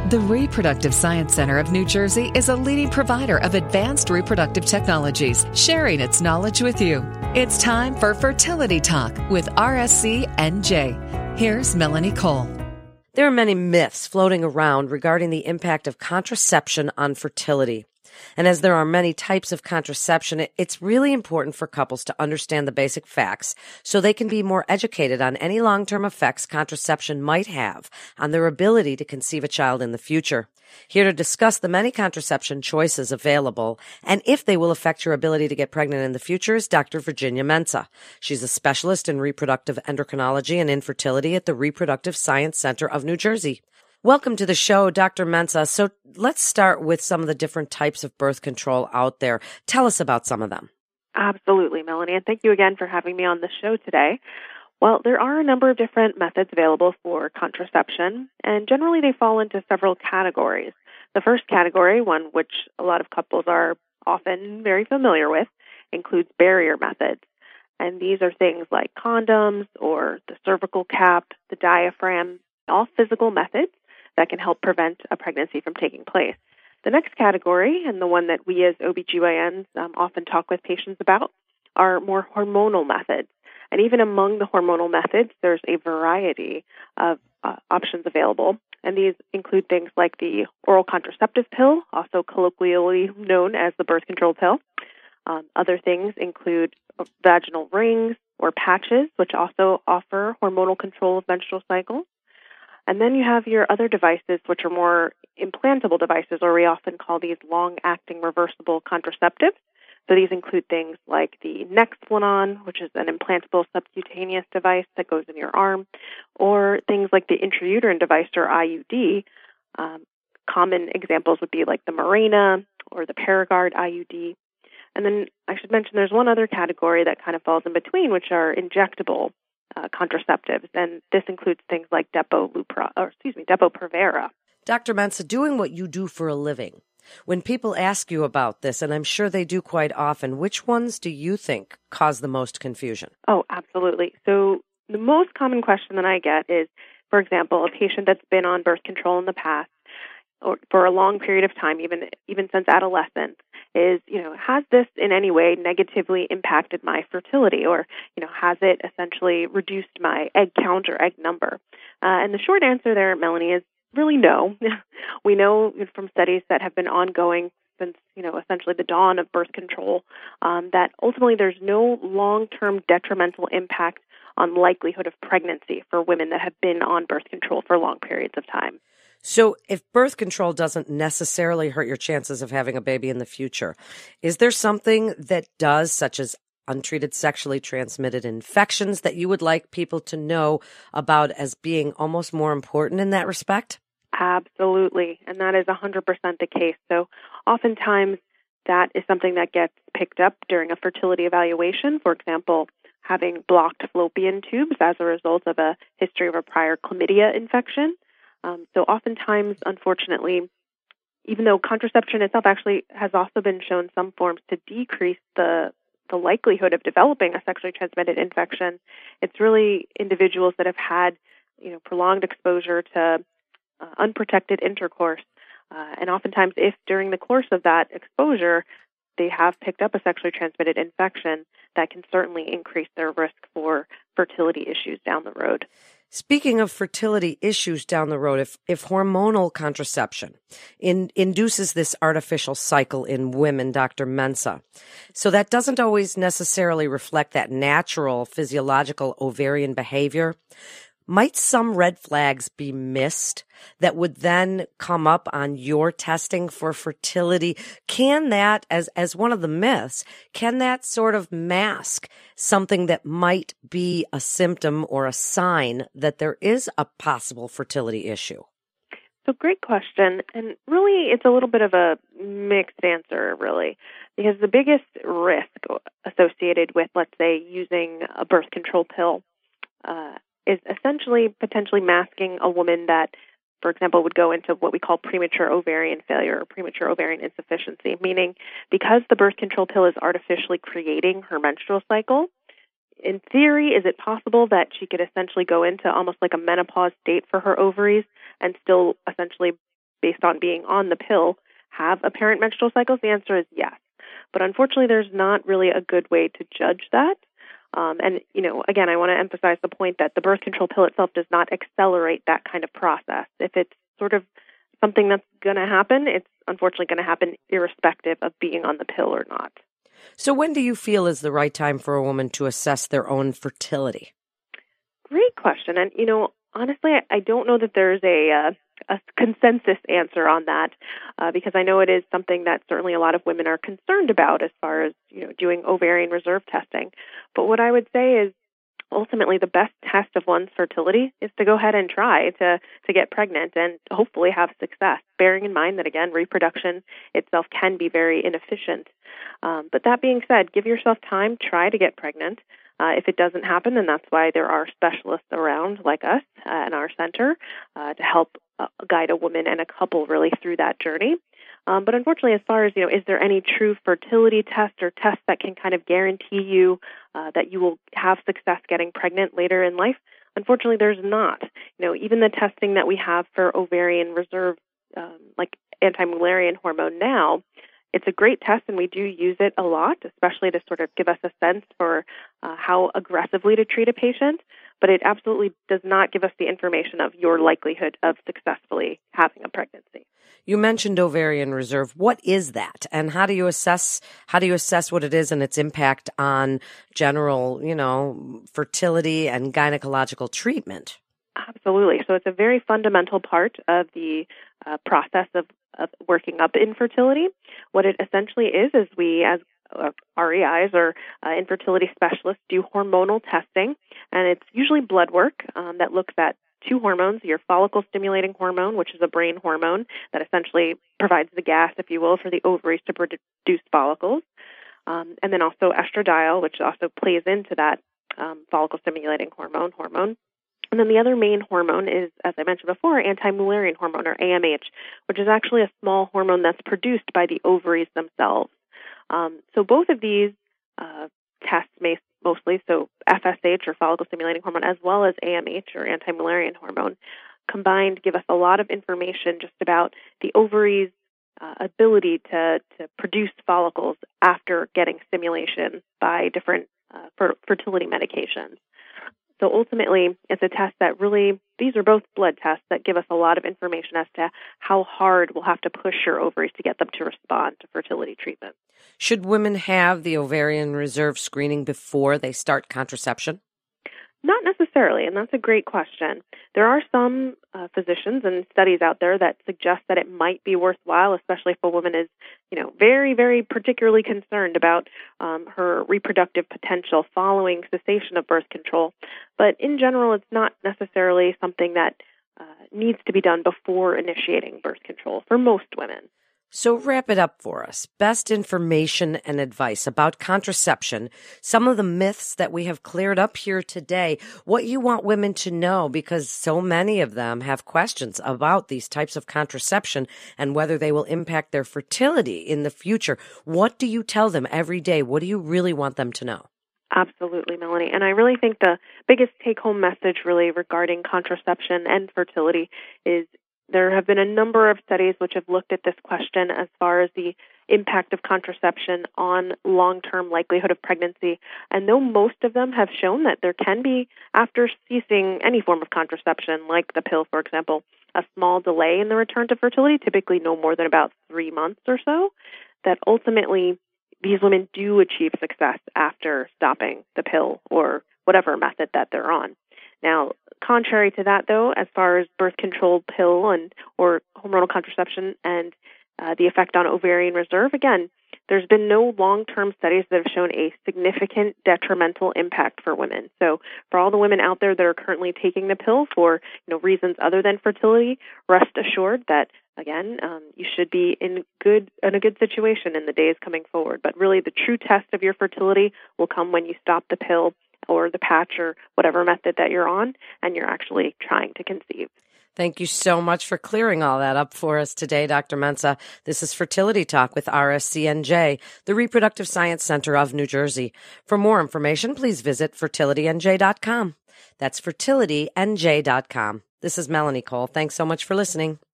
The Reproductive Science Center of New Jersey is a leading provider of advanced reproductive technologies, sharing its knowledge with you. It's time for Fertility Talk with RSC NJ. Here's Melanie Cole. There are many myths floating around regarding the impact of contraception on fertility. And as there are many types of contraception, it's really important for couples to understand the basic facts so they can be more educated on any long-term effects contraception might have on their ability to conceive a child in the future. Here to discuss the many contraception choices available and if they will affect your ability to get pregnant in the future is Dr. Virginia Mensa. She's a specialist in reproductive endocrinology and infertility at the Reproductive Science Center of New Jersey. Welcome to the show, Dr. Mensa. So let's start with some of the different types of birth control out there. Tell us about some of them. Absolutely, Melanie, and thank you again for having me on the show today. Well, there are a number of different methods available for contraception, and generally they fall into several categories. The first category, one which a lot of couples are often very familiar with, includes barrier methods. And these are things like condoms or the cervical cap, the diaphragm, all physical methods that can help prevent a pregnancy from taking place. The next category, and the one that we as OBGYNs often talk with patients about, are more hormonal methods. And even among the hormonal methods, there's a variety of options available. And these include things like the oral contraceptive pill, also colloquially known as the birth control pill. Other things include vaginal rings or patches, which also offer hormonal control of menstrual cycles. And then you have your other devices, which are more implantable devices, or we often call these long-acting reversible contraceptives. So these include things like the Nexplanon, which is an implantable subcutaneous device that goes in your arm, or things like the intrauterine device, or IUD. Common examples would be like the Mirena or the Paragard IUD. And then I should mention there's one other category that kind of falls in between, which are injectable contraceptives, and this includes things like Depo-Provera. Dr. Mensa, doing what you do for a living, when people ask you about this, and I'm sure they do quite often, which ones do you think cause the most confusion? Oh, absolutely. So the most common question that I get is, for example, a patient that's been on birth control in the past or for a long period of time, even since adolescence, is, has this in any way negatively impacted my fertility, or, has it essentially reduced my egg count or egg number? And the short answer there, Melanie, is really no. We know from studies that have been ongoing since, essentially the dawn of birth control, that ultimately there's no long-term detrimental impact on likelihood of pregnancy for women that have been on birth control for long periods of time. So if birth control doesn't necessarily hurt your chances of having a baby in the future, is there something that does, such as untreated sexually transmitted infections, that you would like people to know about as being almost more important in that respect? Absolutely, and that is 100% the case. So oftentimes that is something that gets picked up during a fertility evaluation. For example, having blocked fallopian tubes as a result of a history of a prior chlamydia infection. So oftentimes, unfortunately, even though contraception itself actually has also been shown some forms to decrease the likelihood of developing a sexually transmitted infection, it's really individuals that have had, prolonged exposure to unprotected intercourse. And oftentimes, if during the course of that exposure, they have picked up a sexually transmitted infection, that can certainly increase their risk for fertility issues down the road. Speaking of fertility issues down the road, if hormonal contraception induces this artificial cycle in women, Dr. Mensa, so that doesn't always necessarily reflect that natural physiological ovarian behavior, might some red flags be missed that would then come up on your testing for fertility? Can that, as one of the myths, can that sort of mask something that might be a symptom or a sign that there is a possible fertility issue? So great question. And really, it's a little bit of a mixed answer, really, because the biggest risk associated with, let's say, using a birth control pill is essentially potentially masking a woman that, for example, would go into what we call premature ovarian failure or premature ovarian insufficiency, meaning because the birth control pill is artificially creating her menstrual cycle, in theory, is it possible that she could essentially go into almost like a menopause state for her ovaries and still essentially based on being on the pill, have apparent menstrual cycles? The answer is yes. But unfortunately, there's not really a good way to judge that. Again, I want to emphasize the point that the birth control pill itself does not accelerate that kind of process. If it's sort of something that's going to happen, it's unfortunately going to happen irrespective of being on the pill or not. So when do you feel is the right time for a woman to assess their own fertility? Great question. And, honestly, I don't know that there's a consensus answer on that because I know it is something that certainly a lot of women are concerned about as far as, doing ovarian reserve testing. But what I would say is ultimately the best test of one's fertility is to go ahead and try to get pregnant and hopefully have success, bearing in mind that, again, reproduction itself can be very inefficient. But that being said, give yourself time, try to get pregnant. If it doesn't happen, then that's why there are specialists around like us in our center to help guide a woman and a couple really through that journey. But unfortunately, as far as, is there any true fertility test or test that can kind of guarantee you that you will have success getting pregnant later in life? Unfortunately, there's not. Even the testing that we have for ovarian reserve, like anti-Mullerian hormone now, it's a great test, and we do use it a lot, especially to sort of give us a sense for how aggressively to treat a patient. But it absolutely does not give us the information of your likelihood of successfully having a pregnancy. You mentioned ovarian reserve. What is that, and how do you assess what it is and its impact on general, fertility and gynecological treatment? Absolutely. So it's a very fundamental part of the process of working up infertility. What it essentially is we, as REIs or infertility specialists, do hormonal testing, and it's usually blood work that looks at two hormones, your follicle-stimulating hormone, which is a brain hormone that essentially provides the gas, if you will, for the ovaries to produce follicles, and then also estradiol, which also plays into that follicle-stimulating hormone. And then the other main hormone is, as I mentioned before, anti-Mullerian hormone, or AMH, which is actually a small hormone that's produced by the ovaries themselves. So both of these tests mostly, so FSH, or follicle-stimulating hormone, as well as AMH, or anti-Mullerian hormone, combined give us a lot of information just about the ovaries' ability to produce follicles after getting stimulation by different fertility medications. So ultimately, it's a test that these are both blood tests that give us a lot of information as to how hard we'll have to push your ovaries to get them to respond to fertility treatment. Should women have the ovarian reserve screening before they start contraception? Not necessarily, and that's a great question. There are some physicians and studies out there that suggest that it might be worthwhile, especially if a woman is, very, very particularly concerned about her reproductive potential following cessation of birth control. But in general, it's not necessarily something that needs to be done before initiating birth control for most women. So wrap it up for us. Best information and advice about contraception, some of the myths that we have cleared up here today, what you want women to know, because so many of them have questions about these types of contraception and whether they will impact their fertility in the future. What do you tell them every day? What do you really want them to know? Absolutely, Melanie. And I really think the biggest take-home message really regarding contraception and fertility is there have been a number of studies which have looked at this question as far as the impact of contraception on long-term likelihood of pregnancy. And though most of them have shown that there can be, after ceasing any form of contraception, like the pill, for example, a small delay in the return to fertility, typically no more than about 3 months or so, that ultimately these women do achieve success after stopping the pill or whatever method that they're on. Now, contrary to that, though, as far as birth control pill or hormonal contraception and the effect on ovarian reserve, again, there's been no long-term studies that have shown a significant detrimental impact for women. So for all the women out there that are currently taking the pill for reasons other than fertility, rest assured that, again, you should be in a good situation in the days coming forward. But really, the true test of your fertility will come when you stop the pill or the patch or whatever method that you're on, and you're actually trying to conceive. Thank you so much for clearing all that up for us today, Dr. Mensah. This is Fertility Talk with RSCNJ, the Reproductive Science Center of New Jersey. For more information, please visit fertilitynj.com. That's fertilitynj.com. This is Melanie Cole. Thanks so much for listening.